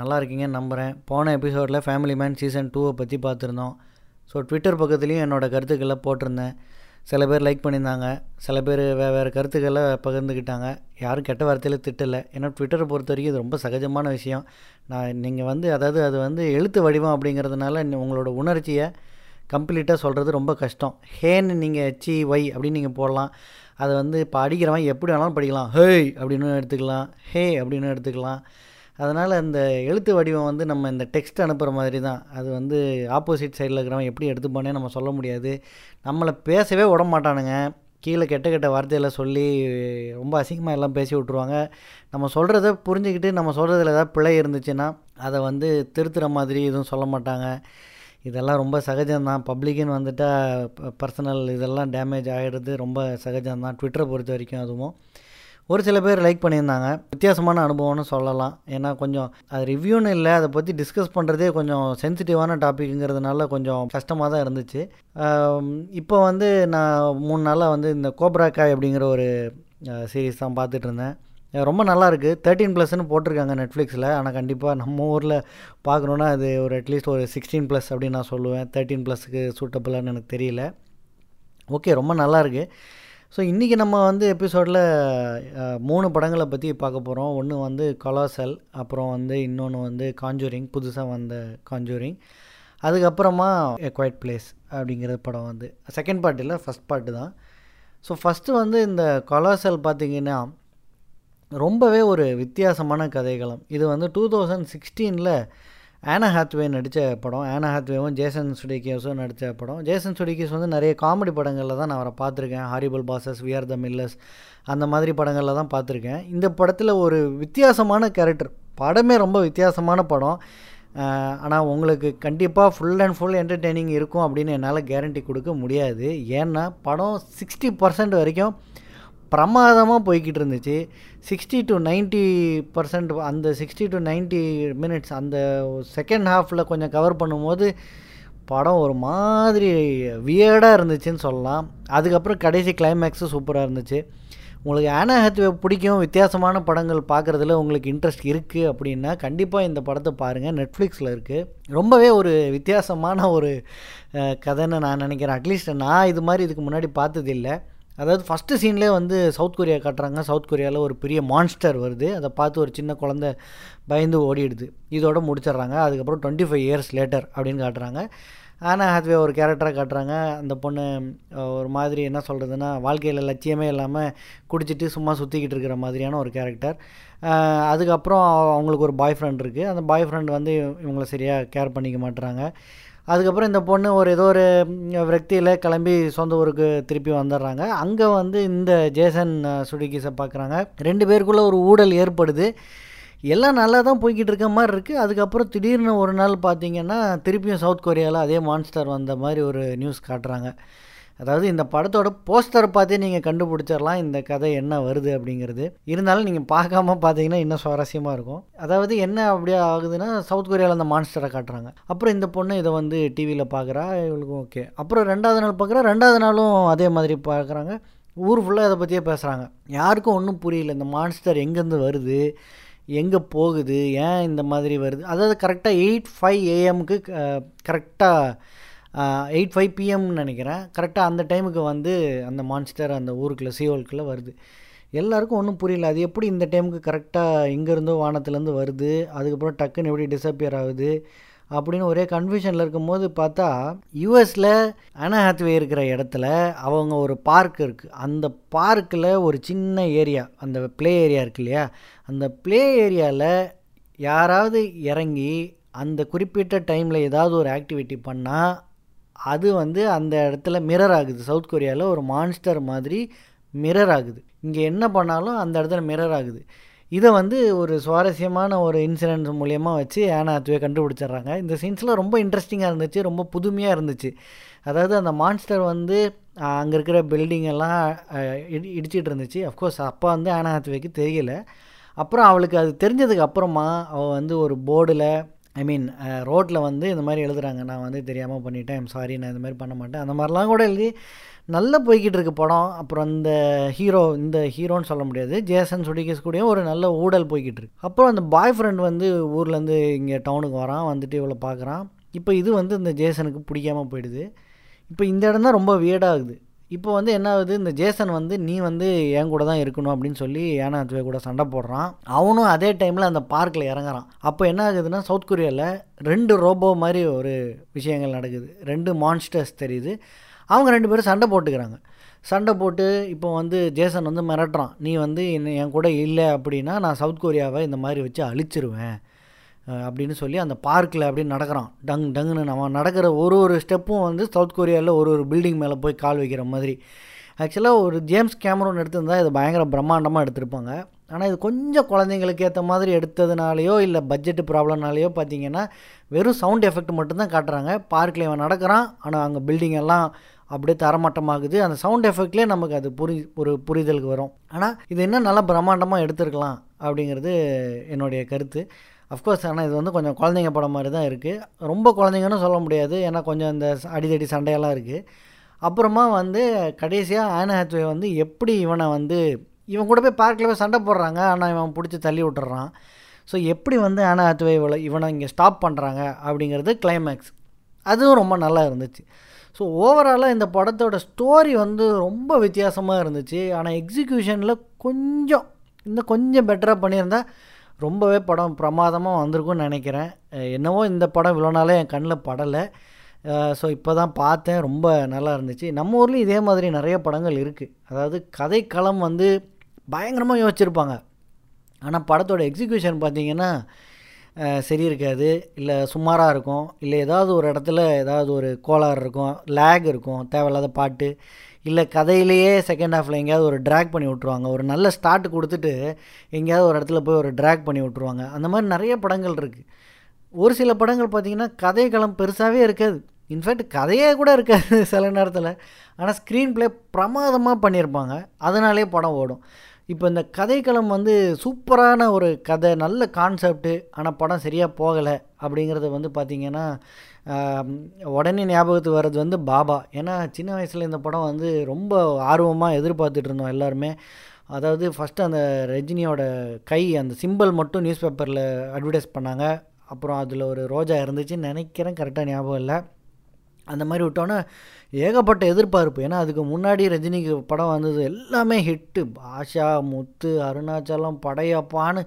நல்லா இருக்கீங்கன்னு நம்புகிறேன். போன எபிசோடில் ஃபேமிலி மேன் சீசன் 2 பற்றி பார்த்துருந்தோம். ஸோ ட்விட்டர் பக்கத்துலேயும் என்னோடய கருத்துக்களை போட்டிருந்தேன். சில பேர் லைக் பண்ணியிருந்தாங்க, சில பேர் வேறு கருத்துக்களை பகிர்ந்துக்கிட்டாங்க. யாரும் கெட்ட வார்த்தையில் திட்டலை. ஏன்னா ட்விட்டரை பொறுத்த வரைக்கும் இது ரொம்ப சகஜமான விஷயம். நீங்கள் அது எழுத்து வடிவம் அப்படிங்கிறதுனால உங்களோட உணர்ச்சியை கம்ப்ளீட்டாக சொல்கிறது ரொம்ப கஷ்டம். ஹேன்னு நீங்கள் HEY அப்படின்னு நீங்கள் போடலாம். அதை இப்போ அடிக்கிறவன் எப்படி வேணாலும் படிக்கலாம். ஹேய் அப்படின்னு எடுத்துக்கலாம், ஹே அப்படின்னு எடுத்துக்கலாம். அதனால் அந்த எழுத்து வடிவம் நம்ம இந்த டெக்ஸ்ட் அனுப்புகிற மாதிரி தான். அது ஆப்போசிட் சைடில் இருக்கிறவன் எப்படி எடுத்துப்பானே நம்ம சொல்ல முடியாது. நம்மளை பேசவே விட மாட்டானுங்க. கீழே கெட்ட கெட்ட வார்த்தையில் சொல்லி ரொம்ப அசிங்கமாக எல்லாம் பேசி விட்ருவாங்க. நம்ம சொல்கிறத புரிஞ்சுக்கிட்டு நம்ம சொல்கிறதுல ஏதாவது பிழை இருந்துச்சுன்னா அதை திருத்துற மாதிரி எதுவும் சொல்ல மாட்டாங்க. இதெல்லாம் ரொம்ப சகஜம்தான். பப்ளிக்குன்னு வந்துட்டால் பர்சனல் இதெல்லாம் டேமேஜ் ஆகிடுறது ரொம்ப சகஜம்தான் ட்விட்டரை பொறுத்த வரைக்கும். அதுவும் ஒரு சில பேர் லைக் பண்ணியிருந்தாங்க. வித்தியாசமான அனுபவம்னு சொல்லலாம். ஏன்னா கொஞ்சம் அது ரிவ்யூன்னு இல்லை, அதை பற்றி டிஸ்கஸ் பண்ணுறதே கொஞ்சம் சென்சிட்டிவான டாப்பிக்குங்கிறதுனால கொஞ்சம் கஷ்டமாக தான் இருந்துச்சு. இப்போ நான் 3 நாளாக இந்த கோப்ரா காய் அப்படிங்கிற ஒரு சீரீஸ் தான் பார்த்துட்டு இருந்தேன். ரொம்ப நல்லாயிருக்கு. 13+ன்னு போட்டிருக்காங்க நெட்ஃப்ளிக்ஸில். ஆனால் கண்டிப்பாக நம்ம ஊரில் பார்க்கணுன்னா அது ஒரு அட்லீஸ்ட் ஒரு 16+ அப்படின்னு நான் சொல்லுவேன். 13+க்கு சூட்டபுளான்னு எனக்கு தெரியல. ஓகே, ரொம்ப நல்லாயிருக்கு. ஸோ இன்றைக்கி நம்ம எபிசோடில் 3 படங்களை பற்றி பார்க்க போகிறோம். ஒன்று கொலாசல், அப்புறம் இன்னொன்று காஞ்சூரிங், புதுசாக வந்த காஞ்சூரிங், அதுக்கப்புறமா எ குவைட் பிளேஸ் அப்படிங்கிற படம் செகண்ட் பார்ட் இல்லை, ஃபஸ்ட் பார்ட்டு தான். ஸோ ஃபஸ்ட்டு இந்த கொலாசல் பார்த்திங்கன்னா ரொம்பவே ஒரு வித்தியாசமான கதைகளம். இது 2016 ஆனா ஹாத்வே நடித்த படம். ஆனா ஹாத்வேவும் ஜேசன் சுடேக்கிஸும் நடித்த படம். ஜேசன் சுடேக்கிஸ் நிறைய காமெடி படங்களில் தான் நான் அவரை பார்த்துருக்கேன். Horrible bosses, we are the Millers, அந்த மாதிரி படங்களில் தான் பார்த்துருக்கேன். இந்த படத்தில் ஒரு வித்தியாசமான கேரக்டர். படமே ரொம்ப வித்தியாசமான படம். ஆனால் உங்களுக்கு கண்டிப்பாக ஃபுல் அண்ட் ஃபுல் என்டர்டெய்னிங் இருக்கும் அப்படின்னு என்னால் கேரண்டி கொடுக்க முடியாது. ஏன்னா படம் 60% வரைக்கும் பிரமாதமாக போய்கிட்டு இருந்துச்சு. 60 to 90% அந்த 60 to 90 மினிட்ஸ் அந்த செகண்ட் ஹாஃபில் கொஞ்சம் கவர் பண்ணும்போது படம் ஒரு மாதிரி வியர்டாக இருந்துச்சுன்னு சொல்லலாம். அதுக்கப்புறம் கடைசி கிளைமேக்ஸும் சூப்பராக இருந்துச்சு. உங்களுக்கு ஆனா ஹாத்வே பிடிக்கும், வித்தியாசமான படங்கள் பார்க்குறதுல உங்களுக்கு இன்ட்ரெஸ்ட் இருக்குது அப்படின்னா கண்டிப்பாக இந்த படத்தை பாருங்கள். நெட்ஃப்ளிக்ஸில் இருக்குது. ரொம்பவே ஒரு வித்தியாசமான ஒரு கதைன்னு நான் நினைக்கிறேன். அட்லீஸ்ட் நான் இதுக்கு முன்னாடி பார்த்ததில்லை. அதாவது ஃபஸ்ட்டு சீன்லேயே சவுத் கொரியா காட்டுறாங்க. சவுத் கொரியாவில் ஒரு பெரிய மான்ஸ்டர் வருது. அதை பார்த்து ஒரு சின்ன குழந்தை பயந்து ஓடிடுது. இதோட முடிச்சிடுறாங்க. அதுக்கப்புறம் 25 years லேட்டர் அப்படின்னு காட்டுறாங்க. ஆனா ஹாத்வே ஒரு கேரக்டராக காட்டுறாங்க. அந்த பொண்ணு ஒரு மாதிரி என்ன சொல்கிறதுனா வாழ்க்கையில் லட்சியமே இல்லாமல் குடிச்சிட்டு சும்மா சுற்றிக்கிட்டு இருக்கிற மாதிரியான ஒரு கேரக்டர். அதுக்கப்புறம் அவங்களுக்கு ஒரு பாய் ஃப்ரெண்ட் இருக்குது. அந்த பாய் ஃப்ரெண்ட் இவங்களை சரியாக கேர் பண்ணிக்க மாட்டுறாங்க. அதுக்கப்புறம் இந்த பொண்ணு ஏதோ ஒரு விரக்தியில் கிளம்பி சொந்த ஊருக்கு திருப்பி வந்துடுறாங்க. அங்கே இந்த ஜேசன் சுடேக்கிஸை பார்க்குறாங்க. 2 பேருக்குள்ளே ஒரு ஊடல் ஏற்படுது. எல்லாம் நல்லா தான் போய்கிட்டு இருக்க மாதிரி இருக்குது. அதுக்கப்புறம் திடீர்னு ஒரு நாள் பார்த்திங்கன்னா திருப்பியும் சவுத் கொரியாவில் அதே மான்ஸ்டர் வந்த மாதிரி ஒரு நியூஸ் காட்டுறாங்க. அதாவது இந்த படத்தோட போஸ்டரை பார்த்தே நீங்கள் கண்டுபிடிச்சிடலாம் இந்த கதை என்ன வருது அப்படிங்கிறது. இருந்தாலும் நீங்கள் பார்க்காம பார்த்தீங்கன்னா இன்னும் சுவாரஸ்யமாக இருக்கும். அதாவது என்ன அப்படியே ஆகுதுன்னா சவுத் கொரியாவில் அந்த மான்ஸ்டரை காட்டுறாங்க. அப்புறம் இந்த பொண்ணு இதை டிவியில் பார்க்குறா. இவளுக்கும் ஓகே. அப்புறம் 2வது நாள் பார்க்குறா. 2வது நாளும் அதே மாதிரி பார்க்குறாங்க. ஊர் ஃபுல்லாக இதை பற்றியே பேசுகிறாங்க. யாருக்கும் ஒன்றும் புரியல. இந்த மான்ஸ்டர் எங்கேருந்து வருது, எங்கே போகுது, ஏன் இந்த மாதிரி வருது. அதாவது கரெக்டாக 8:05 AM கரெக்டாக 8:05 PM நினைக்கிறேன். கரெக்டாக அந்த டைமுக்கு அந்த மான்ஸ்டர் அந்த ஊருக்குள்ளே சீவோல்குள்ளே வருது. எல்லாருக்கும் ஒன்றும் புரியல. அது எப்படி இந்த டைமுக்கு கரெக்டாக எங்கேருந்தோ வானத்துலேருந்து வருது, அதுக்கப்புறம் டக்குன்னு எப்படி டிஸப்பியர் ஆகுது அப்படின்னு ஒரே கன்ஃபியூஷனில் இருக்கும்போது பார்த்தா யூஎஸில் ஆனா ஹாத்வே இருக்கிற இடத்துல அவங்க ஒரு பார்க் இருக்குது. அந்த பார்க்கில் ஒரு சின்ன ஏரியா, அந்த ப்ளே ஏரியா இருக்கு இல்லையா, அந்த ப்ளே ஏரியாவில் யாராவது இறங்கி அந்த குறிப்பிட்ட டைமில் ஏதாவது ஒரு ஆக்டிவிட்டி பண்ணால் அது அந்த இடத்துல மிரர் ஆகுது. சவுத் கொரியாவில் ஒரு மான்ஸ்டர் மாதிரி மிரர் ஆகுது. இங்கே என்ன பண்ணாலும் அந்த இடத்துல மிரர் ஆகுது. இதை ஒரு சுவாரஸ்யமான ஒரு இன்சிடென்ட்ஸ் மூலியமாக வச்சு ஆனா ஹாத்வே கண்டுபிடிச்சிட்றாங்க. இந்த சீன்ஸில் ரொம்ப இன்ட்ரெஸ்டிங்காக இருந்துச்சு, ரொம்ப புதுமையாக இருந்துச்சு. அதாவது அந்த மான்ஸ்டர் அங்கே இருக்கிற பில்டிங் எல்லாம் இடிச்சிட்டு இருந்துச்சு. அஃப்கோர்ஸ் அப்போ ஆனா ஹாத்வேக்கு தெரியல. அப்புறம் அவளுக்கு அது தெரிஞ்சதுக்கு அப்புறமா அவள் ஒரு போர்டில் ஐ மீன் ரோட்டில் வந்து இந்த மாதிரி எழுதுகிறாங்க, நான் வந்து தெரியாமல் பண்ணிட்டேன், ஐம் சாரி, நான் இந்த மாதிரி பண்ண மாட்டேன், அந்த மாதிரிலாம் கூட எழுதி நல்லா போய்கிட்டு இருக்கு படம். அப்புறம் இந்த ஹீரோன்னு சொல்ல முடியாது, ஜேசன் சுடிகேஸ் கூடயும் ஒரு நல்ல ஊழல் போய்கிட்டு இருக்கு. அப்புறம் அந்த பாய் ஃப்ரெண்ட் வந்து ஊர்லேருந்து இங்கே டவுனுக்கு வரான், வந்துட்டு இவ்வளோ பார்க்குறான். இப்போ இது வந்து இந்த ஜேசனுக்கு பிடிக்காமல் போயிடுது. இப்போ இந்த இடம் தான் ரொம்ப வியர்டாகுது. இப்போ வந்து என்ன ஆகுது, இந்த ஜேசன் வந்து நீ வந்து என் கூட தான் இருக்கணும் அப்படின்னு சொல்லி ஆன் ஹாத்வே கூட சண்டை போடுறான். அவனும் அதே டைமில் அந்த பார்க்கில் இறங்குறான். அப்போ என்ன ஆகுதுன்னா, சவுத் கொரியாவில் 2 ரோபோ மாதிரி ஒரு விஷயங்கள் நடக்குது. 2 மான்ஸ்டர்ஸ் தெரியுது. அவங்க 2 பேரும் சண்டை போட்டுக்கிறாங்க. சண்டை போட்டு இப்போ வந்து ஜேசன் வந்து மிரட்டுறான், நீ வந்து என் கூட இல்லை அப்படின்னா நான் சவுத் கொரியாவை இந்த மாதிரி வச்சு அழிச்சிருவேன் அப்படின்னு சொல்லி அந்த பார்க்கில் அப்படின்னு நடக்கிறான். டங்குன்னு நம்ம நடக்கிற ஒரு ஸ்டெப்பும் வந்து சவுத் கொரியாவில் ஒரு பில்டிங் மேலே போய் கால் வைக்கிற மாதிரி. ஆக்சுவலாக ஒரு ஜேம்ஸ் கேமரூன் எடுத்திருந்தால் இது பயங்கர பிரம்மாண்டமாக எடுத்திருப்பாங்க. ஆனால் இது கொஞ்சம் குழந்தைங்களுக்கு ஏற்ற மாதிரி எடுத்ததுனாலையோ இல்லை பட்ஜெட்டு ப்ராப்ளம்னாலேயோ பார்த்தீங்கன்னா வெறும் சவுண்ட் எஃபெக்ட் மட்டும்தான் காட்டுறாங்க. பார்க்கில் இவன் நடக்கிறான், ஆனால் அங்கே பில்டிங் எல்லாம் அப்படியே தரமட்டமாகுது. அந்த சவுண்ட் எஃபெக்ட்லேயே நமக்கு அது ஒரு புரிதலுக்கு வரும். ஆனால் இது இன்னும் நல்லா பிரம்மாண்டமாக எடுத்துருக்கலாம் அப்படிங்கிறது என்னுடைய கருத்து. அஃப்கோர்ஸ் ஆனால் இது வந்து கொஞ்சம் குழந்தைங்க படம் மாதிரி தான் இருக்குது. ரொம்ப குழந்தைங்கன்னு சொல்ல முடியாது, ஏன்னா கொஞ்சம் இந்த அடிதடி சண்டையெல்லாம் இருக்குது. அப்புறமா வந்து கடைசியாக ஆன் ஹாத்வே வந்து எப்படி இவன் கூட போய் பார்க்கில் போய் சண்டை போடுறாங்க, ஆனால் இவன் பிடிச்சி தள்ளி விட்டுறான். ஸோ எப்படி வந்து ஆன் ஹாத்வே இவனை இங்கே ஸ்டாப் பண்ணுறாங்க அப்படிங்கிறது கிளைமேக்ஸ். அதுவும் ரொம்ப நல்லா இருந்துச்சு. ஸோ ஓவராலாக இந்த படத்தோட ஸ்டோரி வந்து ரொம்ப வித்தியாசமாக இருந்துச்சு. ஆனால் எக்ஸிக்யூஷனில் கொஞ்சம் பெட்டராக பண்ணியிருந்தால் ரொம்பவே படம் பிரமாதமாக வந்திருக்கும்னு நினைக்கிறேன். என்னவோ இந்த படம் இவ்வளோ நாளே என் கண்ணில் படலை. ஸோ இப்போ தான் பார்த்தேன், ரொம்ப நல்லா இருந்துச்சு. நம்ம ஊர்லேயும் இதே மாதிரி நிறைய படங்கள் இருக்குது. அதாவது கதைக்களம் வந்து பயங்கரமாக யோசிச்சிருப்பாங்க, ஆனால் படத்தோட எக்ஸிக்யூஷன் பார்த்திங்கன்னா சரி இருக்காது, இல்லை சுமாராக இருக்கும், இல்லை ஏதாவது ஒரு இடத்துல ஏதாவது ஒரு கோளாறு இருக்கும், லேக் இருக்கும், தேவையில்லாத பாட்டு, இல்லை கதையிலேயே செகண்ட் ஹாஃபில் எங்கேயாவது ஒரு ட்ராக் பண்ணி விட்ருவாங்க. ஒரு நல்ல ஸ்டார்ட் கொடுத்துட்டு எங்கேயாவது ஒரு இடத்துல போய் ஒரு ட்ராக் பண்ணி விட்ருவாங்க. அந்த மாதிரி நிறைய படங்கள் இருக்குது. ஒரு சில படங்கள் பார்த்திங்கன்னா கதைக்களம் பெருசாகவே இருக்காது, இன்ஃபேக்ட் கதையே கூட இருக்காது சில நேரத்தில். ஆனால் ஸ்க்ரீன் ப்ளே பிரமாதமாக பண்ணியிருப்பாங்க, அதனாலே படம் ஓடும். இப்போ இந்த கதைக்களம் வந்து சூப்பரான ஒரு கதை, நல்ல கான்செப்ட்டு, ஆனால் படம் சரியாக போகலை அப்படிங்கிறது வந்து பார்த்திங்கன்னா உடனே ஞாபகத்துக்கு வர்றது வந்து பாபா. ஏன்னா சின்ன வயசில் இந்த படம் வந்து ரொம்ப ஆர்வமாக எதிர்பார்த்துட்டு இருந்தோம் எல்லாருமே. அதாவது ஃபஸ்ட்டு அந்த ரஜினியோட கை அந்த சிம்பிள் மட்டும் நியூஸ் பேப்பரில் அட்வர்டைஸ் பண்ணாங்க. அப்புறம் அதில் ஒரு ரோஜா இருந்துச்சுன்னு நினைக்கிறேன், கரெக்டாக ஞாபகம் இல்லை. அந்த மாதிரி விட்டோன்னே ஏகப்பட்ட எதிர்பார்ப்பு. ஏன்னா அதுக்கு முன்னாடி ரஜினிக்கு படம் வந்தது எல்லாமே ஹிட்டு. பாஷா, முத்து, அருணாச்சலம், படையப்பான்னு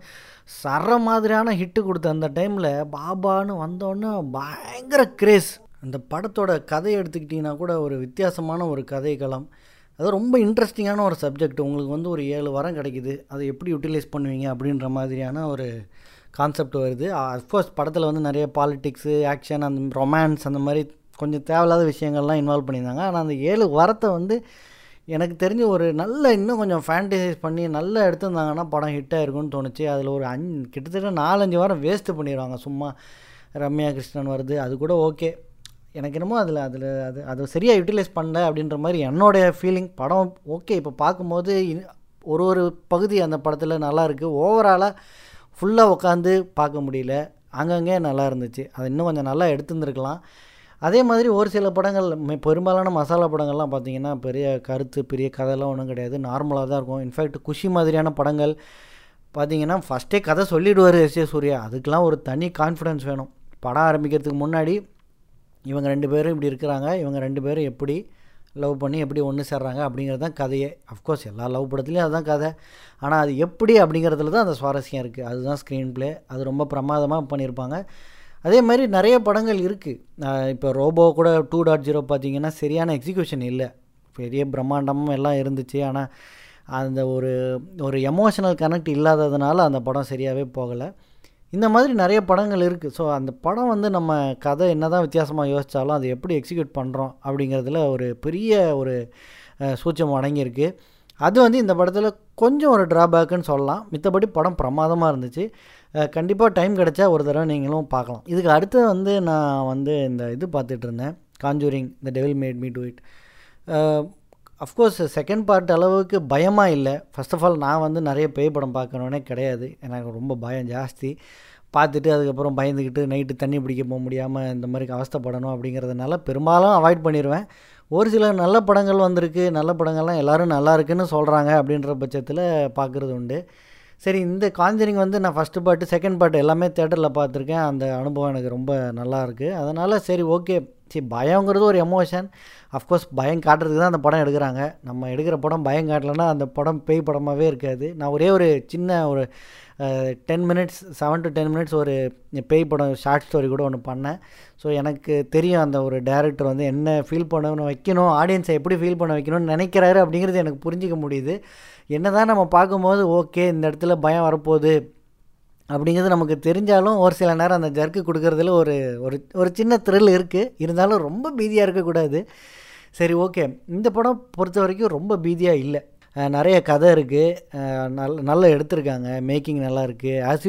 சர மாதிரியான ஹிட்டு கொடுத்த அந்த டைமில் பாபான்னு வந்தோன்னே பயங்கர கிரேஸ். அந்த படத்தோட கதையை எடுத்துக்கிட்டிங்கன்னா கூட ஒரு வித்தியாசமான ஒரு கதைக்களம். அது ரொம்ப இன்ட்ரெஸ்டிங்கான ஒரு சப்ஜெக்ட். உங்களுக்கு வந்து ஒரு 7 வாரம் கிடைக்குது, அதை எப்படி யூட்டிலைஸ் பண்ணுவீங்க அப்படின்ற மாதிரியான ஒரு கான்செப்ட் வருது. அஃப்கோர்ஸ் படத்தில் வந்து நிறைய பாலிட்டிக்ஸு, ஆக்ஷன், அந்த ரொமான்ஸ், அந்த மாதிரி கொஞ்சம் தேவையில்லாத விஷயங்கள்லாம் இன்வால்வ் பண்ணியிருந்தாங்க. ஆனால் அந்த 7 வாரத்தை வந்து எனக்கு தெரிஞ்சு ஒரு இன்னும் கொஞ்சம் ஃபேண்டசைஸ் பண்ணி நல்லா எடுத்திருந்தாங்கன்னா படம் ஹிட்டாக இருக்கும்னு தோணுச்சு. அதில் ஒரு கிட்டத்தட்ட 4-5 வாரம் வேஸ்ட்டு பண்ணிடுவாங்க. சும்மா ரம்யா கிருஷ்ணன் வருது, அது கூட ஓகே. எனக்கு என்னமோ அது சரியாக யூட்டிலைஸ் பண்ணல அப்படின்ற மாதிரி என்னோடய ஃபீலிங். படம் ஓகே, இப்போ பார்க்கும்போது ஒரு பகுதி அந்த படத்தில் நல்லாயிருக்கு. ஓவராலாக ஃபுல்லாக உட்காந்து பார்க்க முடியல, அங்கங்கே நல்லா இருந்துச்சு. அது இன்னும் கொஞ்சம் நல்லா எடுத்துருந்துருக்கலாம். அதே மாதிரி ஒரு சில படங்கள், பெரும்பாலான மசாலா படங்கள்லாம் பார்த்திங்கன்னா பெரிய கருத்து, பெரிய கதைலாம் ஒன்றும் கிடையாது, நார்மலாக தான் இருக்கும். இன்ஃபேக்ட் குஷி மாதிரியான படங்கள் பார்த்திங்கன்னா ஃபஸ்ட்டே கதை சொல்லிவிடுவார் எஸ்.ஏ. சூர்யா. அதுக்கெலாம் ஒரு தனி கான்ஃபிடென்ஸ் வேணும். படம் ஆரம்பிக்கிறதுக்கு முன்னாடி இவங்க 2 பேரும் இப்படி இருக்கிறாங்க, இவங்க 2 பேரும் எப்படி லவ் பண்ணி எப்படி ஒன்று சேர்றாங்க அப்படிங்கிறது தான் கதையே. அஃப்கோர்ஸ் எல்லா லவ் படத்துலேயும் அதுதான் கதை. ஆனால் அது எப்படி அப்படிங்கிறதுல தான் அந்த சுவாரஸ்யம் இருக்குது. அதுதான் ஸ்க்ரீன் ப்ளே. அது ரொம்ப பிரமாதமாக பண்ணியிருப்பாங்க. அதே மாதிரி நிறைய படங்கள் இருக்குது. இப்போ ரோபோ கூட 2.0 பார்த்திங்கன்னா சரியான எக்ஸிக்யூஷன் இல்லை, பெரிய பிரம்மாண்டமும் எல்லாம் இருந்துச்சு. ஆனால் அந்த ஒரு எமோஷனல் கனெக்ட் இல்லாததுனால அந்த படம் சரியாகவே போகலை. இந்த மாதிரி நிறைய படங்கள் இருக்குது. ஸோ அந்த படம் வந்து நம்ம கதை என்ன தான் வித்தியாசமாக யோசித்தாலும் அதை எப்படி எக்ஸிக்யூட் பண்ணுறோம் அப்படிங்கிறதுல ஒரு பெரிய ஒரு சூட்சம் அடங்கியிருக்கு. அது வந்து இந்த படத்தில் கொஞ்சம் ஒரு ட்ராபேக்குன்னு சொல்லலாம். மித்தபடி படம் பிரமாதமாக இருந்துச்சு. கண்டிப்பாக டைம் கிடச்சா ஒரு தடவை நீங்களும் பார்க்கலாம். இதுக்கு அடுத்து வந்து நான் வந்து இந்த பார்த்துட்டு இருந்தேன், Conjuring the Devil Made Me Do It. Of course second part அளவுக்கு பயமாக இல்லை. ஃபர்ஸ்ட் ஆஃப் ஆல் நான் வந்து நிறைய பேய் படம் பார்க்கணுன்னே கிடையாது, எனக்கு ரொம்ப பயம் ஜாஸ்தி. பார்த்துட்டு அதுக்கப்புறம் பயந்துக்கிட்டு நைட்டு தண்ணி பிடிக்க போக முடியாமல் இந்த மாதிரி அவஸ்தைப்படணும் அப்படிங்கிறதுனால பெரும்பாலும் அவாய்ட் பண்ணிடுவேன். ஒரு சில நல்ல படங்கள் வந்திருக்கு, நல்ல படங்கள்லாம் எல்லோரும் நல்லா இருக்குன்னு சொல்கிறாங்க அப்படின்ற பட்சத்தில் பார்க்குறது உண்டு. சரி, இந்த காஞ்சரிங் வந்து நான் ஃபஸ்ட்டு பார்ட்டு செகண்ட் பார்ட்டு எல்லாமே தேட்டரில் பார்த்துருக்கேன். அந்த அனுபவம் எனக்கு ரொம்ப நல்லாயிருக்கு. அதனால் சரி ஓகே, சரி பயங்கிறது ஒரு எமோஷன். அஃப்கோர்ஸ் பயம் காட்டுறதுக்கு தான் அந்த படம் எடுக்கிறாங்க. நம்ம எடுக்கிற படம் பயம் காட்டலைன்னா அந்த படம் பேய் படமாகவே இருக்காது. நான் ஒரே ஒரு சின்ன ஒரு 10 மினிட்ஸ் 7 to 10 மினிட்ஸ் ஒரு பேய் படம் ஷார்ட் ஸ்டோரி கூட ஒன்று பண்ணேன். ஸோ எனக்கு தெரியும் அந்த ஒரு டைரக்டர் வந்து என்ன ஃபீல் பண்ண வைக்கணும், ஆடியன்ஸை எப்படி ஃபீல் பண்ண வைக்கணும்னு நினைக்கிறாரு அப்படிங்கிறது எனக்கு புரிஞ்சிக்க முடியுது. என்ன தான் நம்ம பார்க்கும்போது ஓகே இந்த இடத்துல பயம் வரப்போகுது அப்படிங்கிறது நமக்கு தெரிஞ்சாலும் ஒரு சில நேரம் அந்த ஜர்க்கு கொடுக்கறதுல ஒரு ஒரு ஒரு சின்ன த்ரில் இருக்குது. இருந்தாலும் ரொம்ப பீதியாக இருக்கக்கூடாது. சரி ஓகே, இந்த படம் பொறுத்த வரைக்கும் ரொம்ப பீதியாக இல்லை. நிறைய கதை இருக்குது, நல்லா எடுத்திருக்காங்க, மேக்கிங் நல்லா இருக்குது. ஆஸ்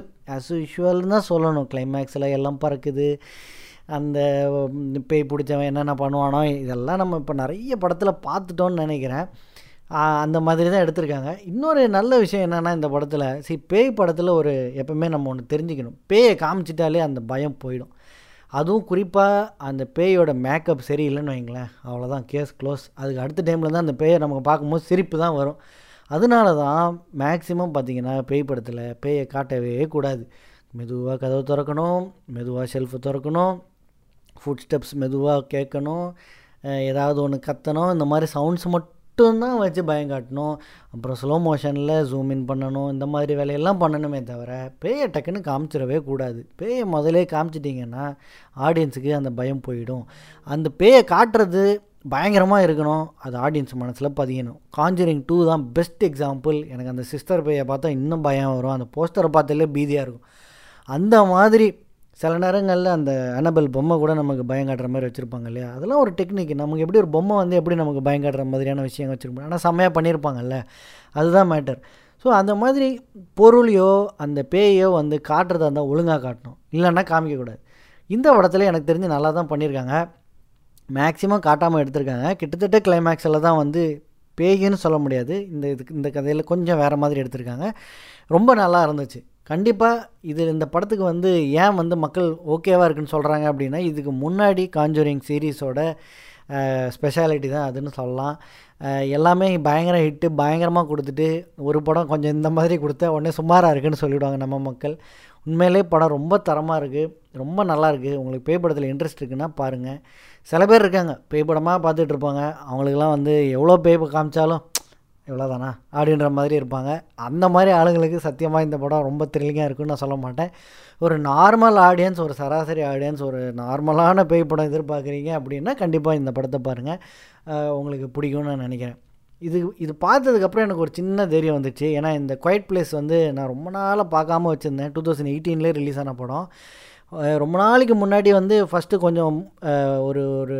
யூஷுவல்னு தான் சொல்லணும். கிளைமேக்ஸில் எல்லாம் பறக்குது, அந்த பேய் பிடிச்சவன் என்னென்ன பண்ணுவானோ இதெல்லாம் நம்ம இப்போ நிறைய படத்தில் பார்த்துட்டோன்னு நினைக்கிறேன். அந்த மாதிரி தான் எடுத்திருக்காங்க. இன்னொரு நல்ல விஷயம் என்னென்னா இந்த படத்தில் பேய் படத்தில் ஒரு எப்பவுமே நம்ம ஒன்று தெரிஞ்சுக்கணும், பேயை காமிச்சிட்டாலே அந்த பயம் போயிடும். அதுவும் குறிப்பாக அந்த பேயோட மேக்கப் சரியில்லைன்னு வைங்களேன், அவ்வளோதான், கேஸ் க்ளோஸ். அதுக்கு அடுத்த டைமில் தான் அந்த பேயை நமக்கு பார்க்கும்போது சிரிப்பு தான் வரும். அதனால தான் மேக்ஸிமம் பார்த்திங்கன்னா பேய் படத்தில் பேயை காட்டவே கூடாது. மெதுவாக கதவு திறக்கணும், மெதுவாக ஷெல்ஃபு திறக்கணும், ஃபுட் ஸ்டெப்ஸ் மெதுவாக கேட்கணும், ஏதாவது ஒன்று கத்தணும், இந்த மாதிரி சவுண்ட்ஸ் மட்டும்தான் வச்சு பயம் காட்டணும். அப்புறம் ஸ்லோ மோஷனில் ஜூம் இன் பண்ணணும், இந்த மாதிரி வேலையெல்லாம் பண்ணணுமே தவிர பேயை டக்குன்னு காமிச்சிடவே கூடாது. பேயை முதலே காமிச்சிட்டிங்கன்னா ஆடியன்ஸுக்கு அந்த பயம் போயிடும். அந்த பேயை காட்டுறது பயங்கரமாக இருக்கணும், அது ஆடியன்ஸ் மனசில் பதியணும். காஞ்சரிங் 2 தான் பெஸ்ட் எக்ஸாம்பிள். எனக்கு அந்த சிஸ்டர் பேயை பார்த்தா இன்னும் பயம் வரும், அந்த போஸ்டரை பார்த்தாலே பீதியாக இருக்கும். அந்த மாதிரி சில நேரங்களில் அந்த அனபெல் பொம்மை கூட நமக்கு பயம் காட்டுற மாதிரி வச்சுருப்பாங்க இல்லையா, அதெல்லாம் ஒரு டெக்னிக். நமக்கு எப்படி ஒரு பொம்மை வந்து எப்படி நமக்கு பயம் காட்டுற மாதிரியான விஷயம் வச்சுருப்பாங்க, ஆனால் செம்மையாக பண்ணியிருப்பாங்கல்ல, அதுதான் மேட்டர். ஸோ அந்த மாதிரி பொருளையோ அந்த பேயோ வந்து காட்டுறதா இருந்தால் ஒழுங்காக காட்டணும், இல்லைன்னா காமிக்கக்கூடாது. இந்த படத்தில் எனக்கு தெரிஞ்சு நல்லா தான் பண்ணியிருக்காங்க. மேக்ஸிமம் காட்டாமல் எடுத்திருக்காங்க. கிட்டத்தட்ட கிளைமேக்ஸில் தான் வந்து பேய்ன்னு சொல்ல முடியாது, இந்த கதையில் கொஞ்சம் வேறு மாதிரி எடுத்திருக்காங்க. ரொம்ப நல்லா இருந்துச்சு. கண்டிப்பாக இந்த படத்துக்கு வந்து ஏன் வந்து மக்கள் ஓகேவாக இருக்குன்னு சொல்கிறாங்க அப்படின்னா, இதுக்கு முன்னாடி காஞ்சூரிங் சீரீஸோட ஸ்பெஷாலிட்டி தான் அதுன்னு சொல்லலாம். எல்லாமே பயங்கர ஹிட்டு, பயங்கரமாக கொடுத்துட்டு ஒரு படம் கொஞ்சம் இந்த மாதிரி கொடுத்தா உடனே சுமாராக இருக்குதுன்னு சொல்லிவிடுவாங்க நம்ம மக்கள். உண்மையிலே படம் ரொம்ப தரமாக இருக்குது, ரொம்ப நல்லாயிருக்கு. உங்களுக்கு பேய் படத்தில் இன்ட்ரெஸ்ட் இருக்குன்னா பாருங்கள். சில பேர் இருக்காங்க பேய் படமாக பார்த்துட்ருப்பாங்க, அவங்களுக்கெல்லாம் வந்து எவ்வளோ பேய் காமிச்சாலும் எவ்வளோதானா அப்படின்ற மாதிரி இருப்பாங்க. அந்த மாதிரி ஆளுங்களுக்கு சத்தியமாக இந்த படம் ரொம்ப த்ரில்லிங்காக இருக்குன்னு நான் சொல்ல மாட்டேன். ஒரு நார்மல் ஆடியன்ஸ், ஒரு சராசரி ஆடியன்ஸ், ஒரு நார்மலான பேய் படம் எதிர்பார்க்குறீங்க அப்படின்னா கண்டிப்பாக இந்த படத்தை பாருங்கள், உங்களுக்கு பிடிக்கும்னு நான் நினைக்கிறேன். இது பார்த்ததுக்கப்புறம் எனக்கு ஒரு சின்ன தைரியம் வந்துச்சு. ஏன்னா இந்த குவைட் பிளேஸ் வந்து நான் ரொம்ப நாளாக பார்க்காம வச்சுருந்தேன். 2018 ரிலீஸ் ஆன படம். ரொம்ப நாளைக்கு முன்னாடி வந்து ஃபஸ்ட்டு கொஞ்சம் ஒரு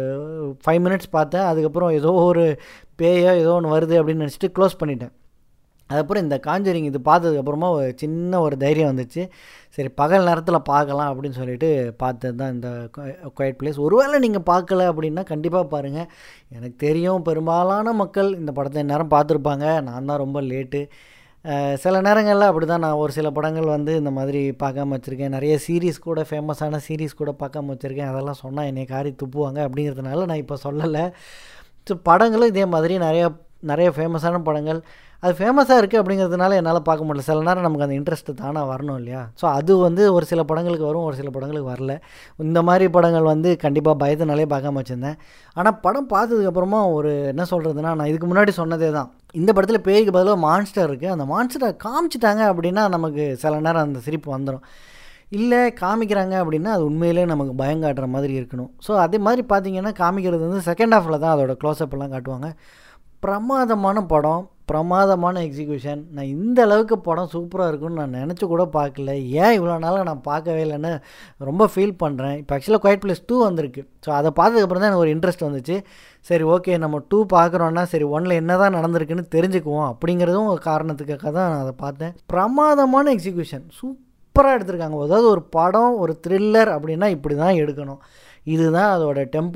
5 மினிட்ஸ் பார்த்தேன். அதுக்கப்புறம் ஏதோ ஒரு பேயோ ஏதோ ஒன்று வருது அப்படின்னு நினச்சிட்டு க்ளோஸ் பண்ணிட்டேன். அதுக்கப்புறம் இந்த காஞ்சரிங் இது பார்த்ததுக்கப்புறமா ஒரு சின்ன ஒரு தைரியம் வந்துச்சு. சரி பகல் நேரத்தில் பார்க்கலாம் அப்படின்னு சொல்லிட்டு பார்த்தது தான் இந்த குவைட் பிளேஸ். ஒருவேளை நீங்கள் பார்க்கல அப்படின்னா கண்டிப்பாக பாருங்கள். எனக்கு தெரியும் பெரும்பாலான மக்கள் இந்த படத்தை நேரம் பார்த்துருப்பாங்க, நான் தான் ரொம்ப லேட்டு. சில நேரங்களில் அப்படி தான் நான் ஒரு சில படங்கள் வந்து இந்த மாதிரி பார்க்காம வச்சுருக்கேன். நிறைய சீரீஸ் கூட, ஃபேமஸான சீரீஸ் கூட பார்க்காம வச்சுருக்கேன். அதெல்லாம் சொன்னால் என்னை காரி துப்புவாங்க அப்படிங்கிறதுனால நான் இப்போ சொல்லலை. ஸோ படங்களும் இதே மாதிரி நிறைய ஃபேமஸான படங்கள், அது ஃபேமஸாக இருக்குது அப்படிங்கிறதுனால என்னால் பார்க்க முடியல. சில நேரம் நமக்கு அந்த இன்ட்ரெஸ்ட்டு தானாக வரணும் இல்லையா. ஸோ அது வந்து ஒரு சில படங்களுக்கு வரும், ஒரு சில படங்களுக்கு வரல. இந்த மாதிரி படங்கள் வந்து கண்டிப்பாக பயத்தினாலே பார்க்காம வச்சுருந்தேன். ஆனால் படம் பார்த்ததுக்கப்புறமா ஒரு என்ன சொல்கிறதுனா, நான் இதுக்கு முன்னாடி சொன்னதே தான், இந்த படத்தில் பேய்க்கு பதிலாக மான்ஸ்டர் இருக்குது, அந்த மான்ஸ்டரை காமிச்சிட்டாங்க அப்படின்னா நமக்கு சில நேரம் அந்த சிரிப்பு வந்துடும். இல்லை காமிக்கிறாங்க அப்படின்னா அது உண்மையிலே நமக்கு பயங்காட்டுற மாதிரி இருக்கணும். ஸோ அதே மாதிரி பார்த்திங்கன்னா காமிக்கிறது வந்து செகண்ட் ஹாஃபில் தான் அதோட க்ளோஸ்அப் எல்லாம் காட்டுவாங்க. பிரமாதமான படம், பிரமாதமான எக்ஸிக்யூஷன். நான் இந்த அளவுக்கு படம் சூப்பராக இருக்குன்னு நான் நினச்சி கூட பார்க்கல. ஏன் இவ்வளோ நாளாக நான் பார்க்கவே இல்லைன்னு ரொம்ப ஃபீல் பண்ணுறேன். இப்போ ஆக்சுவலாக குவைட் பிளேஸ் 2 வந்திருக்கு. ஸோ அதை பார்த்ததுக்கப்புறம் தான் எனக்கு ஒரு இன்ட்ரெஸ்ட் வந்துச்சு. சரி ஓகே நம்ம 2 பார்க்குறோன்னா சரி 1ல் என்ன தான் நடந்திருக்குன்னு தெரிஞ்சுக்குவோம் அப்படிங்கிறதும் ஒரு காரணத்துக்காக தான் நான் அதை பார்த்தேன். பிரமாதமான எக்ஸிக்யூஷன், சூப்பராக எடுத்திருக்காங்க. அதாவது ஒரு படம், ஒரு த்ரில்லர் அப்படின்னா இப்படி தான் எடுக்கணும். இதுதான் அதோட டெம்ப்ளேட்.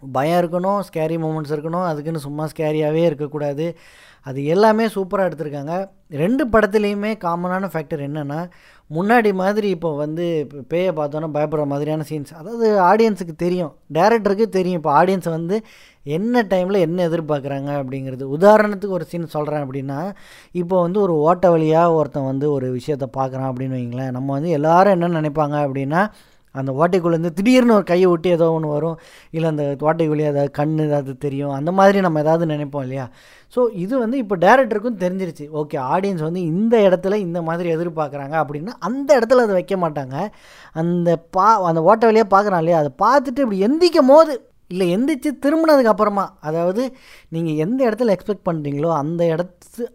பயம் இருக்கணும், ஸ்கேரி மூமெண்ட்ஸ் இருக்கணும், அதுக்குன்னு சும்மா ஸ்கேரியாகவே இருக்கக்கூடாது. அது எல்லாமே சூப்பராக எடுத்திருக்காங்க. 2 படத்துலேயுமே காமனான ஃபேக்டர் என்னென்னா, முன்னாடி மாதிரி இப்போ வந்து பேயை பார்த்தோன்னா பயப்படுற மாதிரியான சீன்ஸ், அதாவது ஆடியன்ஸுக்கு தெரியும், டைரக்டருக்கு தெரியும் இப்போ ஆடியன்ஸை வந்து என்ன டைமில் என்ன எதிர்பார்க்குறாங்க அப்படிங்கிறது. உதாரணத்துக்கு ஒரு சீன் சொல்கிறேன் அப்படின்னா, இப்போ வந்து ஒரு ஓட்ட வழியாக ஒருத்தன் வந்து ஒரு விஷயத்தை பார்க்குறான் அப்படின்னு வைங்களேன். நம்ம வந்து எல்லோரும் என்ன நினைப்பாங்க அப்படின்னா, அந்த ஓட்டைக்குள்ளேருந்து திடீர்னு ஒரு கையை விட்டு ஏதோ ஒன்று வரும், இல்லை அந்த ஓட்டைக்குள்ளேயே ஏதாவது கண் ஏதாவது தெரியும், அந்த மாதிரி நம்ம ஏதாவது நினைப்போம் இல்லையா. ஸோ இது வந்து இப்போ டேரக்டருக்கும் தெரிஞ்சிருச்சு. ஓகே, ஆடியன்ஸ் வந்து இந்த இடத்துல இந்த மாதிரி எதிர்பார்க்குறாங்க அப்படின்னா அந்த இடத்துல அதை வைக்க மாட்டாங்க. அந்த ஓட்டை வழியாக பார்க்குறான் இல்லையா, அதை பார்த்துட்டு இப்படி எந்திக்கும் போது, இல்லை எந்திரிச்சு திரும்பினதுக்கு அப்புறமா, அதாவது நீங்கள் எந்த இடத்துல எக்ஸ்பெக்ட் பண்ணுறீங்களோ அந்த இடத்து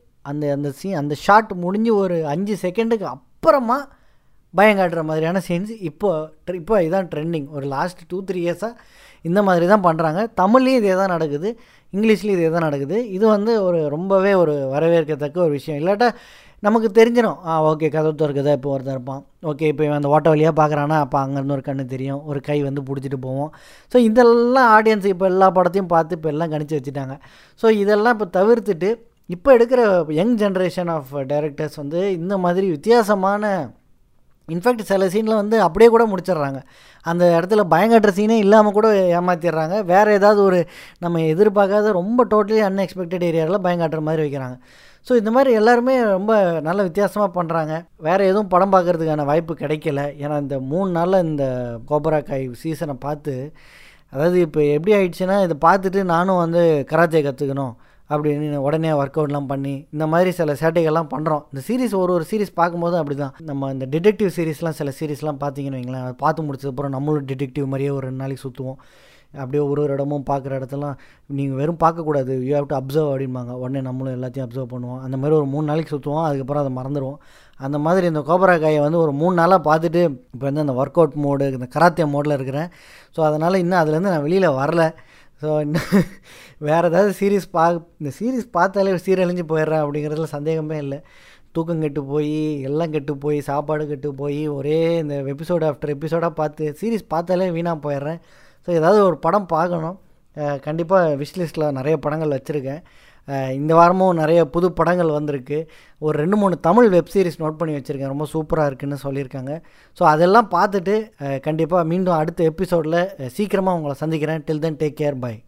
அந்த ஷாட் முடிஞ்சு ஒரு 5 செகண்டுக்கு அப்புறமா பயம் காட்டுற மாதிரியான சீன்ஸ் இப்போ இதுதான் ட்ரெண்டிங். ஒரு லாஸ்ட் 2-3 இயர்ஸாக இந்த மாதிரி தான் பண்ணுறாங்க. தமிழ்லேயும் இதே தான் நடக்குது, இங்கிலீஷ்லேயும் இதே தான் நடக்குது. இது வந்து ரொம்பவே வரவேற்கத்தக்க ஒரு விஷயம். இல்லாட்டா நமக்கு தெரிஞ்சிடும், ஓகே கதவு திறக்குதா, இப்போ ஒருத்தர் இருப்பான், ஓகே இப்போ அந்த ஓட்ட வழியாக பார்க்குறான்னா அப்போ அங்கேருந்து ஒரு கண்ணு தெரியும், ஒரு கை வந்து பிடிச்சிட்டு போவோம். ஸோ இதெல்லாம் ஆடியன்ஸ் இப்போ எல்லா படத்தையும் பார்த்து இப்போ எல்லாம் கணிச்சு வச்சுட்டாங்க. ஸோ இதெல்லாம் இப்போ தவிர்த்துட்டு இப்போ எடுக்கிற யங் ஜென்ரேஷன் ஆஃப் டைரக்டர்ஸ் வந்து இந்த மாதிரி வித்தியாசமான, இன்ஃபேக்ட் சில சீனில் வந்து அப்படியே கூட முடிச்சிடுறாங்க. அந்த இடத்துல பயங்கட்டுற சீனே இல்லாமல் கூட ஏமாற்றிடுறாங்க. வேறு ஏதாவது நம்ம எதிர்பார்க்காத ரொம்ப டோட்டலி அன்எக்ஸ்பெக்டட் ஏரியாவில் பயங்காட்டுற மாதிரி வைக்கிறாங்க. ஸோ இந்த மாதிரி எல்லாருமே ரொம்ப நல்ல வித்தியாசமாக பண்ணுறாங்க. வேறு எதுவும் படம் பார்க்குறதுக்கான வாய்ப்பு கிடைக்கல. ஏன்னா இந்த 3 நாளில் இந்த கோப்ரா காய் சீசனை பார்த்து, அதாவது இப்போ எப்படி ஆயிடுச்சுன்னா, இதை பார்த்துட்டு நானும் வந்து கராத்தே கற்றுக்கணும் அப்படின்னு உடனே ஒர்க் அவுட்லாம் பண்ணி இந்த மாதிரி சில சேட்டைகள்லாம் பண்ணுறோம். இந்த சீரிஸ் ஒரு சீரிஸ் பார்க்கும்போது அப்படி தான். நம்ம இந்த டிடெக்டிவ் சீரிஸ்லாம் சில சீரிஸ்லாம் பார்த்தீங்கன்னு வைங்களேன், அதை பார்த்து முடிச்சதுக்கப்புறம் நம்மளும் டிடெக்டிவ் மாதிரியே ஒரு 2 நாளைக்கு சுற்றுவோம். அப்படியே ஒரு இடமும் பார்க்குற இடத்துலாம் நீங்கள் வெறும் பார்க்கக்கூடாது, யூ ஹேவ் டு அப்சர்வ் அப்படிம்பாங்க. உடனே நம்மளும் எல்லாத்தையும் அப்சர்வ் பண்ணுவோம். அந்த மாதிரி ஒரு 3 நாளைக்கு சுற்றுவோம், அதுக்கப்புறம் அதை மறந்துடுவோம். அந்த மாதிரி இந்த கோப்ரா காயை வந்து ஒரு 3 நாளாக பார்த்துட்டு இப்போ வந்து அந்த ஒர்க் அவுட் மோடு, இந்த கராத்தே மோடில் இருக்கிறேன். ஸோ அதனால் இன்னும் அதுலேருந்து நான் வெளியில் வரல. ஸோ இன்னும் வேறு ஏதாவது இந்த சீரீஸ் பார்த்தாலே சீரழிஞ்சு போயிடுறேன் அப்படிங்கிறதுல சந்தேகமே இல்லை. தூக்கம் கெட்டு போய், எல்லாம் கெட்டு போய், சாப்பாடு கெட்டு போய், ஒரே இந்த எபிசோடு ஆஃப்டர் எபிசோடாக பார்த்து சீரீஸ் பார்த்தாலே வீணாக போயிடுறேன். ஸோ ஏதாவது ஒரு படம் பார்க்கணும். கண்டிப்பாக விஷ்லிஸ்ட்டில் நிறைய படங்கள் வச்சுருக்கேன். இந்த வாரமும் நிறைய புது படங்கள் வந்திருக்கு. ஒரு 2-3 தமிழ் வெப்சீரிஸ் நோட் பண்ணி வச்சுருக்கேன், ரொம்ப சூப்பராக இருக்குதுன்னு சொல்லியிருக்காங்க. ஸோ அதெல்லாம் பார்த்துட்டு கண்டிப்பாக மீண்டும் அடுத்த எபிசோடில் சீக்கிரமாக உங்களை சந்திக்கிறேன். Till then take care, by.